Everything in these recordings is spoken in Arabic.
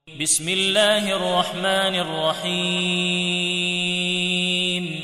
بسم الله الرحمن الرحيم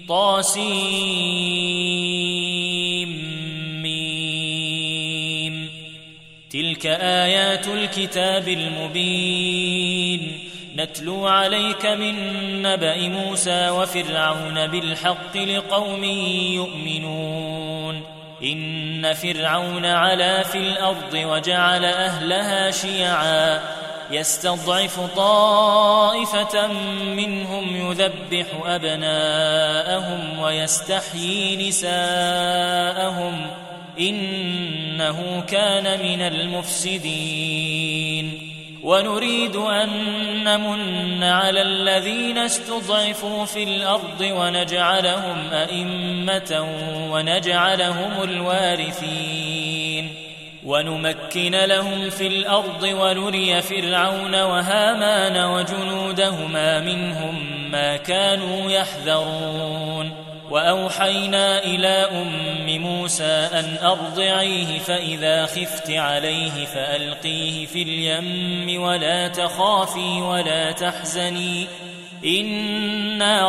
طاسيم تلك آيات الكتاب المبين نتلو عليك من نبأ موسى وفرعون بالحق لقوم يؤمنون إن فرعون علا في الأرض وجعل أهلها شيعا يستضعف طائفة منهم يذبح أبناءهم ويستحيي نساءهم إنه كان من المفسدين ونريد أن نمن على الذين استضعفوا في الأرض ونجعلهم أئمة ونجعلهم الوارثين ونمكن لهم في الأرض ونري فرعون وهامان وجنودهما منهم ما كانوا يحذرون وأوحينا إلى أم موسى أن أرضعيه فإذا خفت عليه فألقيه في اليم ولا تخافي ولا تحزني إنا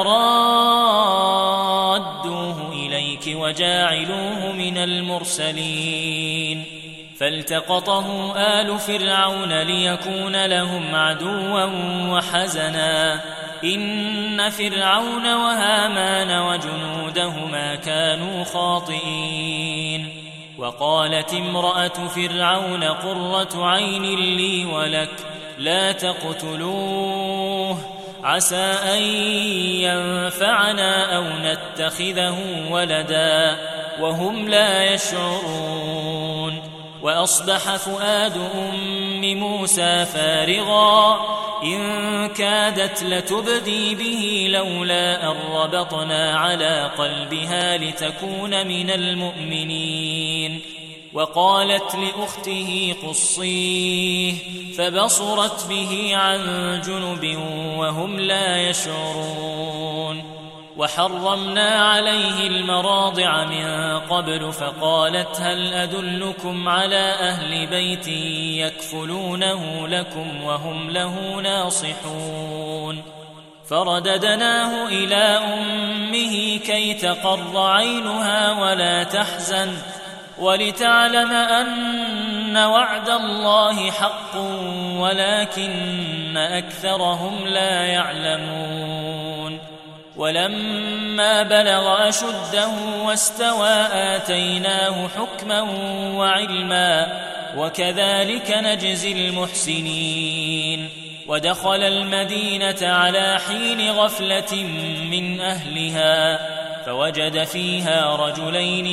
رادوه إليك وجاعلوه من المرسلين فالتقطه آل فرعون ليكون لهم عدوا وحزنا إن فرعون وهامان وجنودهما كانوا خاطئين وقالت امرأة فرعون قرة عين لي ولك لا تقتلوه عسى أن ينفعنا أو نتخذه ولدا وهم لا يشعرون وأصبح فؤاد أم موسى فارغا إن كادت لتبدي به لولا أن ربطنا على قلبها لتكون من المؤمنين وقالت لأخته قصيه فبصرت به عن جنب وهم لا يشعرون وحرمنا عليه المراضع من قبل فقالت هل أدلكم على أهل بيت يكفلونه لكم وهم له ناصحون فرددناه إلى أمه كي تقر عينها ولا تحزن ولتعلم أن وعد الله حق ولكن أكثرهم لا يعلمون ولما بلغ أشده واستوى آتيناه حكما وعلما وكذلك نجزي المحسنين ودخل المدينة على حين غفلة من أهلها فوجد فيها رجلين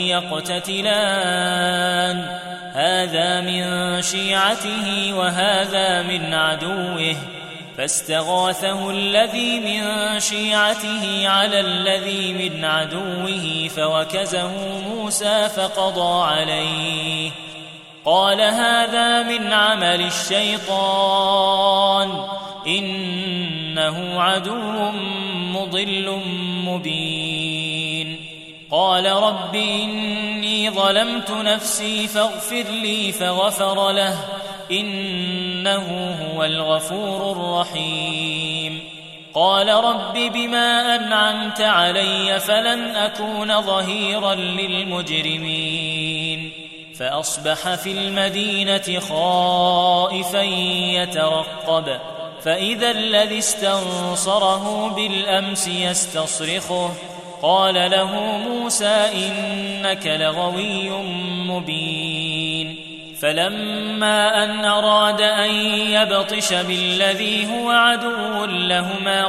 يقتتلان هذا من شيعته وهذا من عدوه فاستغاثه الذي من شيعته على الذي من عدوه فوكزه موسى فقضى عليه قال هذا من عمل الشيطان إنه عدو مضل مبين قال رب إني ظلمت نفسي فاغفر لي فغفر له إنه هو الغفور الرحيم قال رب بما أنعمت علي فلن أكون ظهيرا للمجرمين فأصبح في المدينة خائفا يترقب فإذا الذي استنصره بالأمس يستصرخه قال له موسى إنك لغوي مبين فلما أن أراد أن يبطش بالذي هو عدو لهما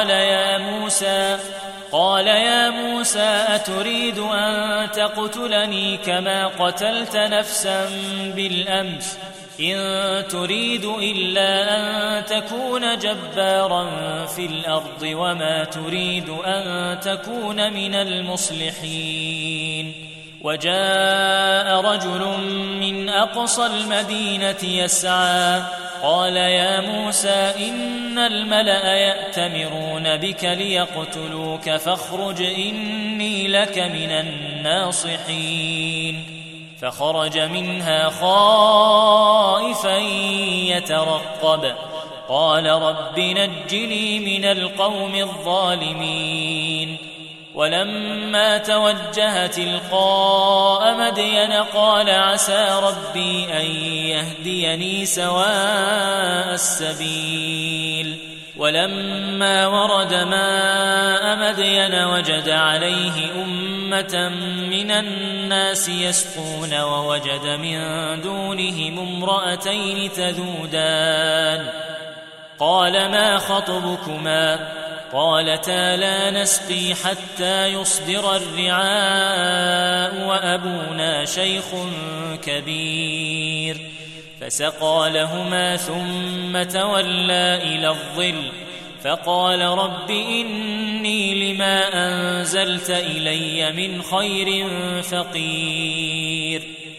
قال يا موسى أتريد أن تقتلني كما قتلت نفسا بالأمس إن تريد إلا أن تكون جبارا في الأرض وما تريد أن تكون من المصلحين وجاء رجل من أقصى المدينة يسعى قال يا موسى إن الملأ يأتمرون بك ليقتلوك فاخرج إني لك من الناصحين فخرج منها خائفا يترقب قال رب نجني من القوم الظالمين. ولما توجه تلقاء مدين قال عسى ربي أن يهديني سواء السبيل. ولما ورد ماء مدين وجد عليه أمة من الناس يسقون ووجد من دونهم امرأتين تذودان قال ما خطبكما قالتا لا نسقي حتى يصدر الرعاء وأبونا شيخ كبير. فسقى لهما ثم تولى إلى الظل فقال رب إني لما أنزلت إلي من خير فقير.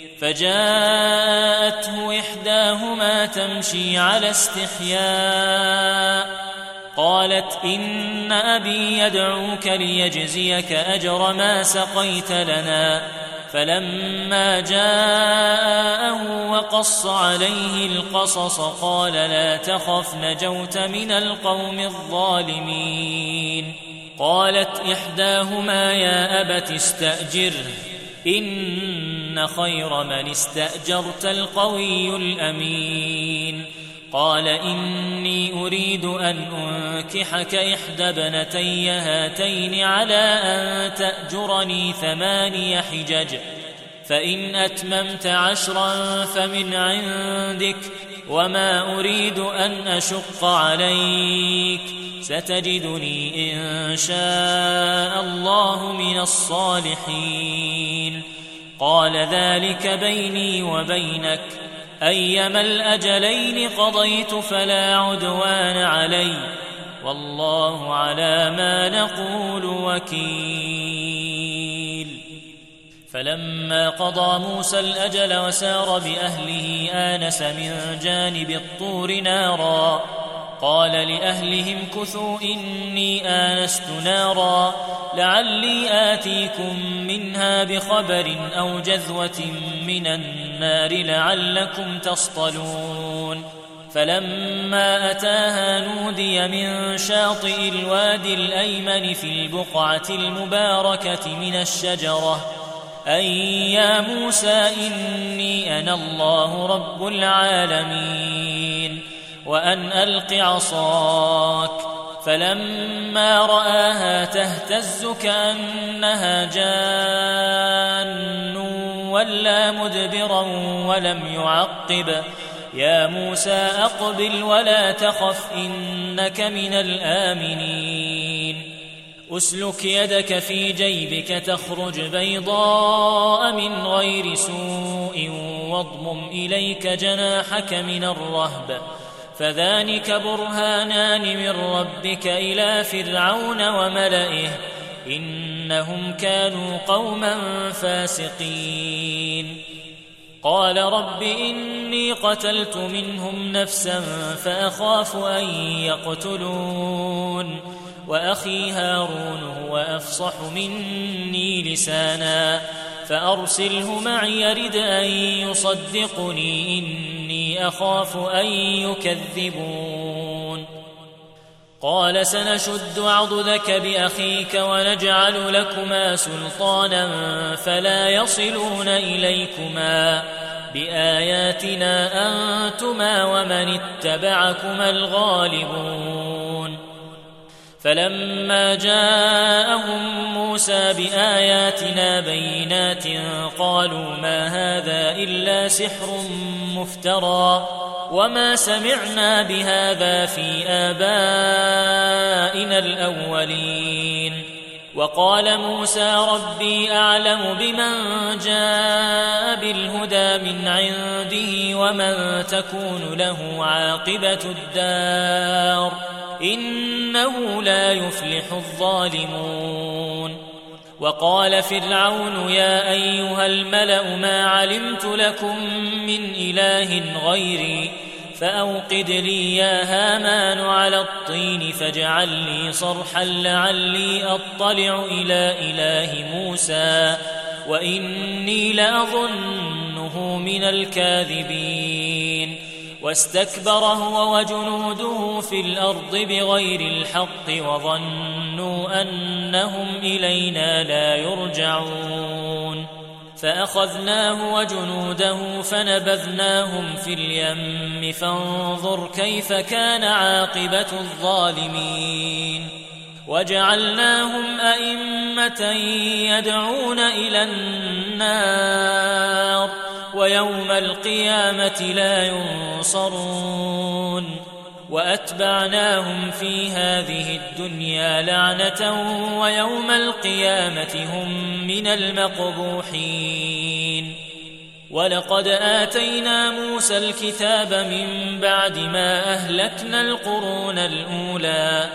فجاءته إحداهما تمشي على استحياء قالت إن أبي يدعوك ليجزيك أجر ما سقيت لنا. فلما جاءه وقص عليه القصص قال لا تخف نجوت من القوم الظالمين. قالت إحداهما يا أبت استأجره إن خير من استأجرت القوي الأمين. قال إني أريد أن أنكحك إحدى ابنتي هاتين على أن تأجرني 8 حجج فإن أتممت 10 فمن عندك وما أريد أن أشق عليك ستجدني إن شاء الله من الصالحين. قال ذلك بيني وبينك أيما الأجلين قضيت فلا عدوان علي والله على ما نقول وكيل. فلما قضى موسى الأجل وسار بأهله آنس من جانب الطور نارا قال لأهلهم كثوا إني آنست نارا لعلي آتيكم منها بخبر أو جذوة من النار لعلكم تصطلون. فلما أتاها نودي من شاطئ الوادي الأيمن في البقعة المباركة من الشجرة أي يا موسى إني أنا الله رب العالمين وأن ألق عصاك. فلما رآها تهتز كأنها جان ولا مدبرا ولم يعقب يا موسى أقبل ولا تخف إنك من الآمنين. أسلك يدك في جيبك تخرج بيضاء من غير سوء واضمم إليك جناحك من الرهب فذلك برهانان من ربك إلى فرعون وملئه إنهم كانوا قوما فاسقين. قال رب إني قتلت منهم نفسا فأخاف أن يقتلون وأخي هارون هو أفصح مني لسانا فأرسله معي يرد أن يصدقني إني أخاف أن يكذبون. قال سنشد عضدك بأخيك ونجعل لكما سلطانا فلا يصلون إليكما بآياتنا أنتما ومن اتبعكما الغالبون. فلما جاءهم موسى بآياتنا بينات قالوا ما هذا إلا سحر مفترى وما سمعنا بهذا في آبائنا الأولين. وقال موسى ربي أعلم بمن جاء بالهدى من عنده ومن تكون له عاقبة الدار إنه لا يفلح الظالمون. وقال فرعون يا أيها الملأ ما علمت لكم من إله غيري فأوقد لي يا هامان على الطين فاجعل لي صرحا لعلي أطلع إلى إله موسى وإني لأظنه من الكاذبين. واستكبر هو وجنوده في الأرض بغير الحق وظنوا أنهم إلينا لا يرجعون فأخذناه وجنوده فنبذناهم في اليم فانظر كيف كان عاقبة الظالمين وجعلناهم أئمة يدعون إلى النار ويوم القيامة لا ينصرون وأتبعناهم في هذه الدنيا لعنة ويوم القيامة هم من المقبوحين ولقد آتينا موسى الكتاب من بعد ما أهلكنا القرون الأولى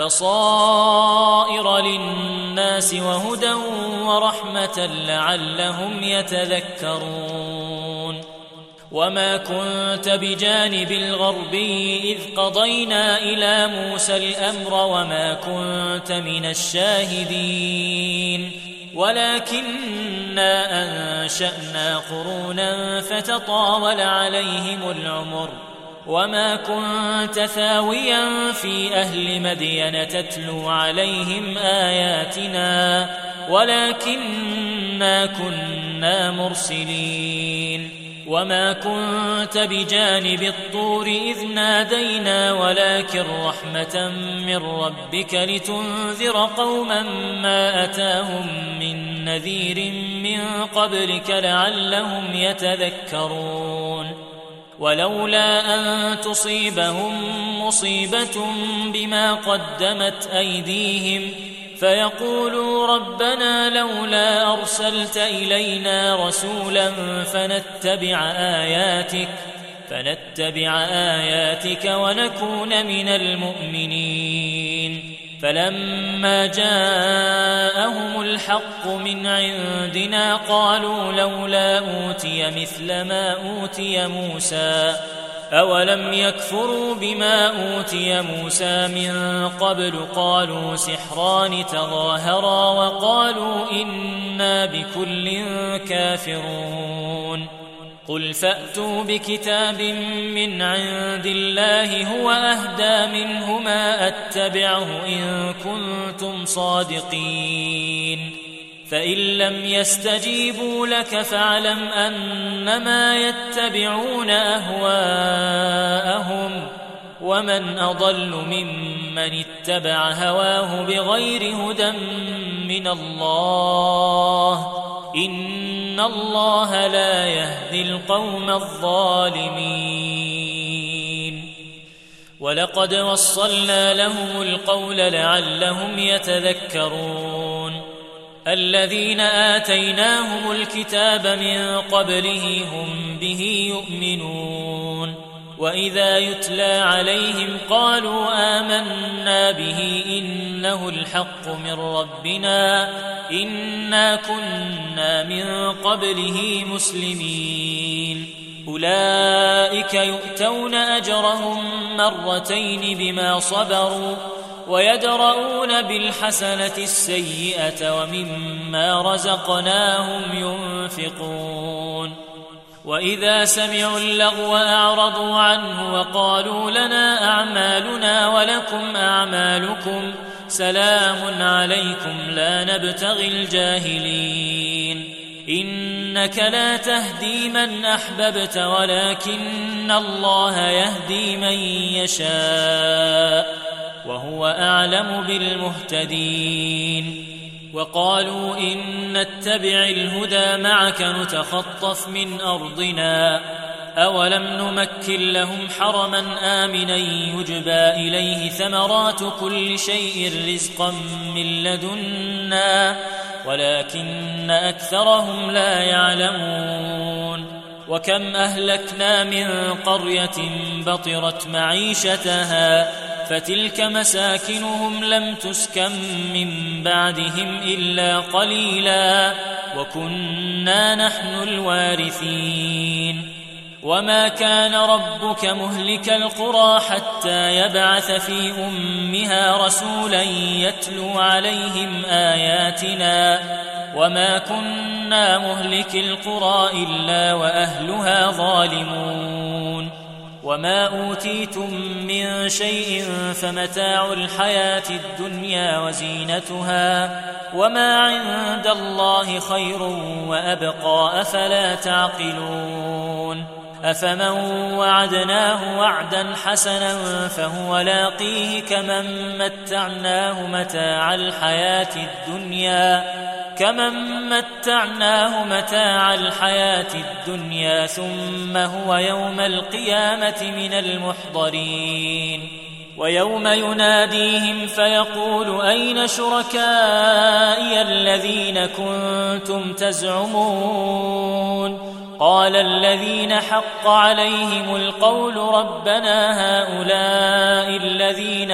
بصائر للناس وهدى ورحمة لعلهم يتذكرون وما كنت بجانب الغربي إذ قضينا إلى موسى الأمر وما كنت من الشاهدين ولكننا أنشأنا قرونا فتطاول عليهم العمر وما كنت ثاويا في أهل مدين تتلو عليهم آياتنا ولكننا كنا مرسلين وما كنت بجانب الطور إذ نادينا ولكن رحمة من ربك لتنذر قوما ما أتاهم من نذير من قبلك لعلهم يتذكرون ولولا أن تصيبهم مصيبة بما قدمت أيديهم فيقولوا ربنا لولا أرسلت إلينا رسولا فنتبع آياتك ونكون من المؤمنين فلما جاءهم الحق من عندنا قالوا لولا أوتي مثل ما أوتي موسى أولم يكفروا بما أوتي موسى من قبل قالوا سحران تظاهرا وقالوا إنا بكل كافرون قل فأتوا بكتاب من عند الله هو أهدى منهما أتبعه إن كنتم صادقين فإن لم يستجيبوا لك فاعلم أنما يتبعون أهواءهم ومن أضل ممن اتبع هواه بغير هدى من الله إن الله لا يهدي القوم الظالمين ولقد وصلنا لهم القول لعلهم يتذكرون الذين آتيناهم الكتاب من قبله هم به يؤمنون وإذا يتلى عليهم قالوا آمنا به إنه الحق من ربنا إنا كنا من قبله مسلمين أولئك يؤتون أجرهم مرتين بما صبروا ويدرؤون بالحسنة السيئة ومما رزقناهم ينفقون وإذا سمعوا اللغو أعرضوا عنه وقالوا لنا أعمالنا ولكم أعمالكم سلام عليكم لا نبتغي الجاهلين إنك لا تهدي من أحببت ولكن الله يهدي من يشاء وهو أعلم بالمهتدين وقالوا إن نتبع الهدى معك نتخطف من أرضنا أولم نمكن لهم حرما آمنا يجبى إليه ثمرات كل شيء رزقا من لدنا ولكن أكثرهم لا يعلمون وكم أهلكنا من قرية بطرت معيشتها فتلك مساكنهم لم تسكن من بعدهم إلا قليلا وكنا نحن الوارثين وما كان ربك مهلك القرى حتى يبعث في أمها رسولا يتلو عليهم آياتنا وما كنا مهلك القرى إلا وأهلها ظالمون وما أوتيتم من شيء فمتاع الحياة الدنيا وزينتها وما عند الله خير وأبقى أفلا تعقلون أفمن وعدناه وعدا حسنا فهو لاقيه كمن متعناه متاع الحياة الدنيا ثم هو يوم القيامة من المحضرين ويوم يناديهم فيقول أين شركائي الذين كنتم تزعمون قال الذين حق عليهم القول ربنا هؤلاء الذين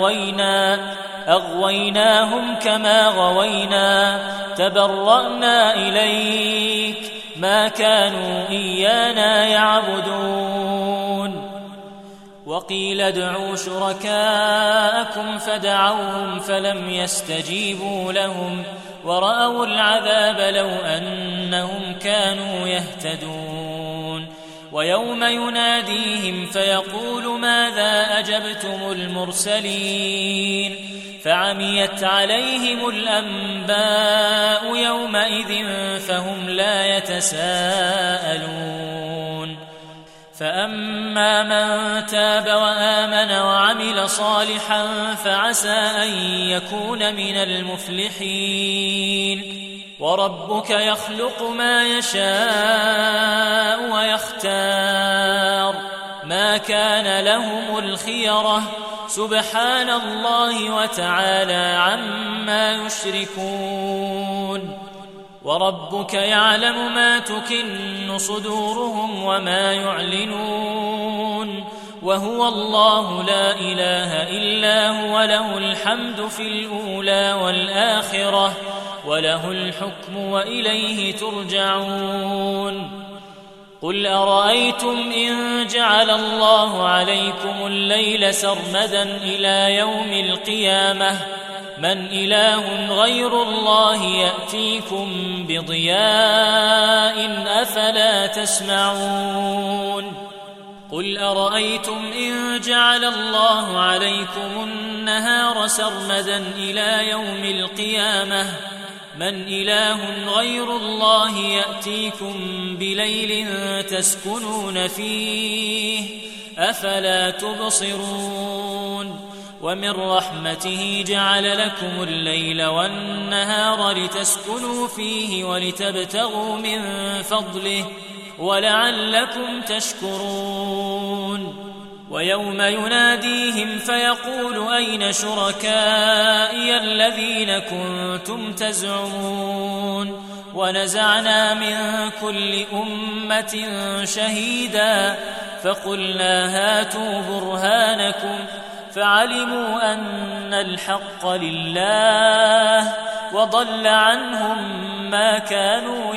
أغويناهم كما غوينا تبرأنا إليك ما كانوا إيانا يعبدون وقيل ادعوا شركاءكم فدعوهم فلم يستجيبوا لهم ورأوا العذاب لو أنهم كانوا يهتدون ويوم يناديهم فيقول ماذا أجبتم المرسلين فعميت عليهم الأنباء يومئذ فهم لا يتساءلون فأما من تاب وآمن وعمل صالحا فعسى أن يكون من المفلحين وربك يخلق ما يشاء ويختار ما كان لهم الخيرة سبحان الله وتعالى عما يشركون وربك يعلم ما تكن صدورهم وما يعلنون وهو الله لا إله إلا هو له الحمد في الأولى والآخرة وله الحكم وإليه ترجعون قل أرأيتم إن جعل الله عليكم الليل سرمدا إلى يوم القيامة من إله غير الله يأتيكم بضياء أفلا تسمعون قل أرأيتم إن جعل الله عليكم النهار سرمدا إلى يوم القيامة من إله غير الله يأتيكم بليل تسكنون فيه أفلا تبصرون ومن رحمته جعل لكم الليل والنهار لتسكنوا فيه ولتبتغوا من فضله ولعلكم تشكرون ويوم يناديهم فيقول أين شركائي الذين كنتم تزعمون ونزعنا من كل أمة شهيدا فقلنا هاتوا برهانكم فعلموا أن الحق لله وضل عنهم ما كانوا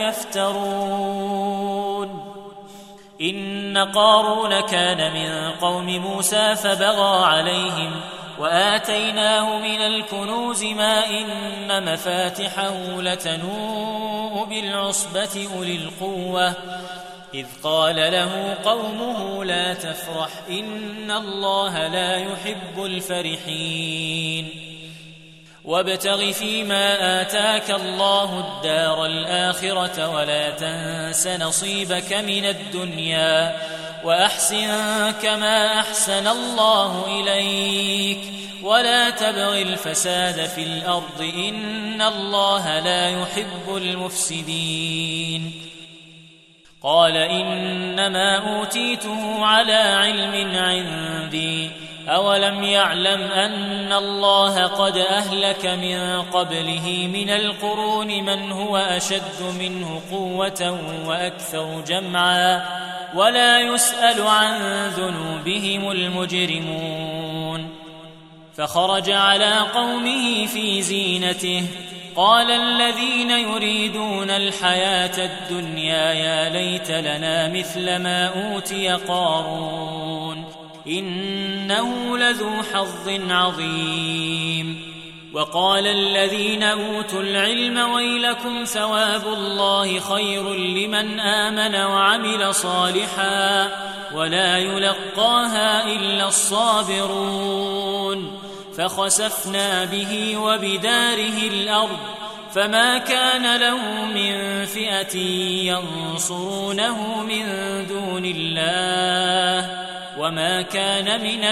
يفترون إن قارون كان من قوم موسى فبغى عليهم وآتيناه من الكنوز ما إن مفاتحه لتنوء بالعصبة أولي القوة إذ قال له قومه لا تفرح إن الله لا يحب الفرحين وابتغ فيما آتاك الله الدار الآخرة ولا تنس نصيبك من الدنيا وأحسن كما أحسن الله إليك ولا تبغ الفساد في الأرض إن الله لا يحب المفسدين قال إنما أوتيته على علم عندي أولم يعلم أن الله قد أهلك من قبله من القرون من هو أشد منه قوة وأكثر جمعا ولا يسأل عن ذنوبهم المجرمون فخرج على قومه في زينته قال الذين يريدون الحياة الدنيا يا ليت لنا مثل ما أوتي قارون إنه لذو حظ عظيم وقال الذين أوتوا العلم ويلكم ثواب الله خير لمن آمن وعمل صالحا ولا يلقاها إلا الصابرون فخسفنا به وبداره الأرض فما كان له من فئة ينصرونه من دون الله وما كان من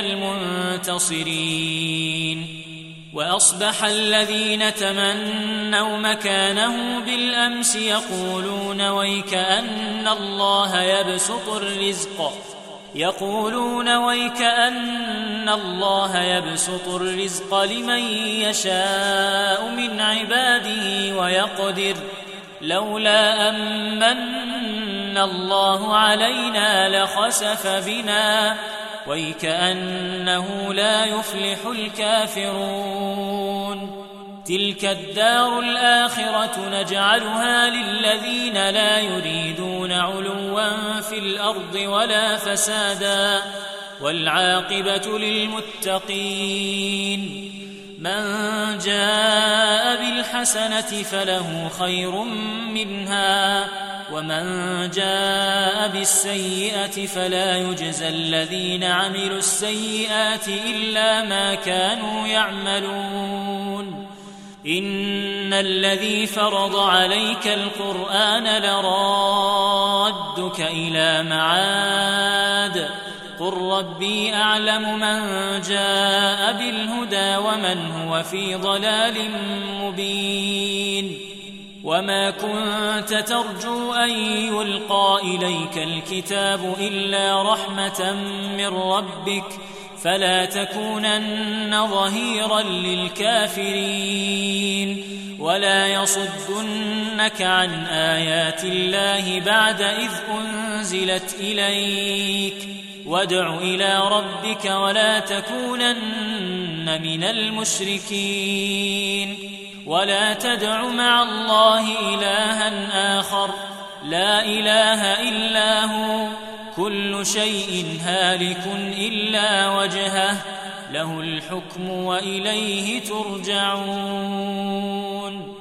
المنتصرين وأصبح الذين تمنوا مكانه بالأمس يقولون ويكأن الله يبسط الرزق لمن يشاء من عباده ويقدر لولا أمن الله علينا لخسف بنا ويكأنه لا يفلح الكافرون تلك الدار الآخرة نجعلها للذين لا يريدون علوا في الأرض ولا فسادا والعاقبة للمتقين من جاء بالحسنة فله خير منها ومن جاء بالسيئة فلا يجزى الذين عملوا السيئات إلا ما كانوا يعملون إن الذي فرض عليك القرآن لرادك إلى معاد قل ربي أعلم من جاء بالهدى ومن هو في ضلال مبين وما كنت ترجو أن يلقى إليك الكتاب إلا رحمة من ربك فلا تكونن ظهيرا للكافرين ولا يصدنك عن آيات الله بعد إذ أنزلت إليك وادع إلى ربك ولا تكونن من المشركين ولا تدع مع الله إلها آخر لا إله إلا هو كل شيء هالك إلا وجهه له الحكم وإليه ترجعون